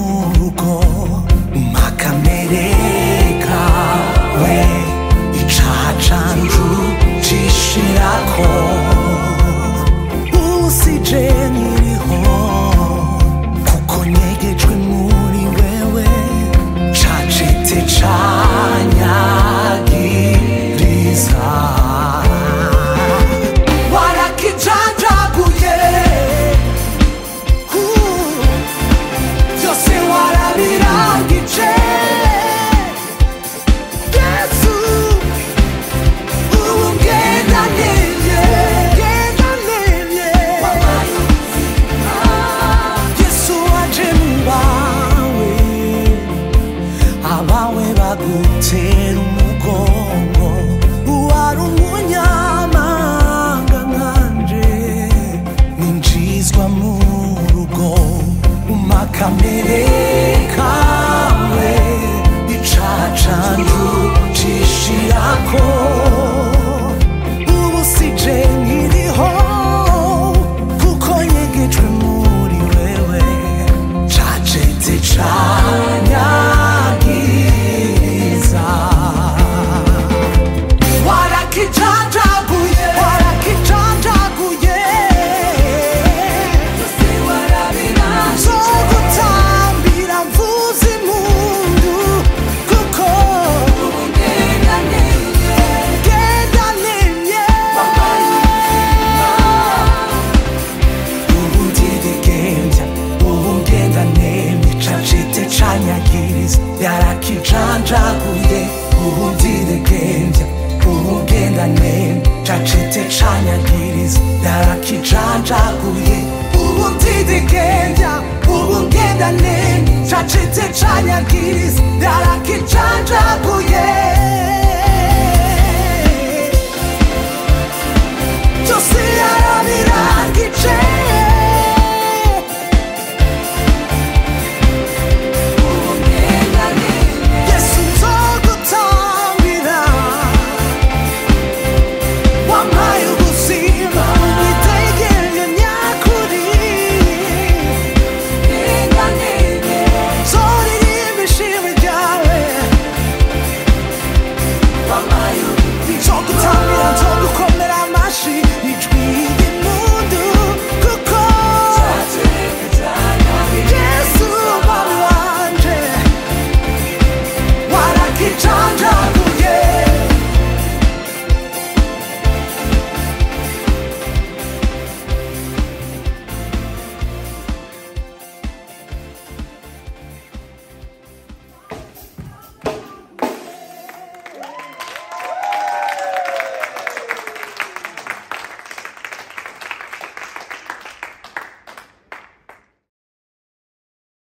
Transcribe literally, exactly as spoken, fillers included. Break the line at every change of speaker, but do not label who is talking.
rugo makamere kawe icaha canje cishirako usije nkiriho kuko nyegejwe muri wewe cacete canyagiriza warakijanjaguye vyose warabirangije Yesu ubu ngenda nemye ngenda nemye Yesu waje mu bawe abawe bagutera umugongo wari umunyamanga nkanje ninjizwa mu rugo umakamere kawe icaha canje cishirako ubu sije nkiriho kuko nyegejwe muri wewe cacetse canyagiriza warakijanjaguye warakijanjaguye nzogutambira mvuza impundu kuko ngenda nemye ubu ndidigenja ubu ngenda nemye cacete canyagiriza yarakijanjaguye ubu ndidigenja ubu ngenda nemye cacete canyagiriza yarakijanjaguye ubu ndidigenja ubu ngenda nemye cacete canyagiriza yarakijanjaguye Just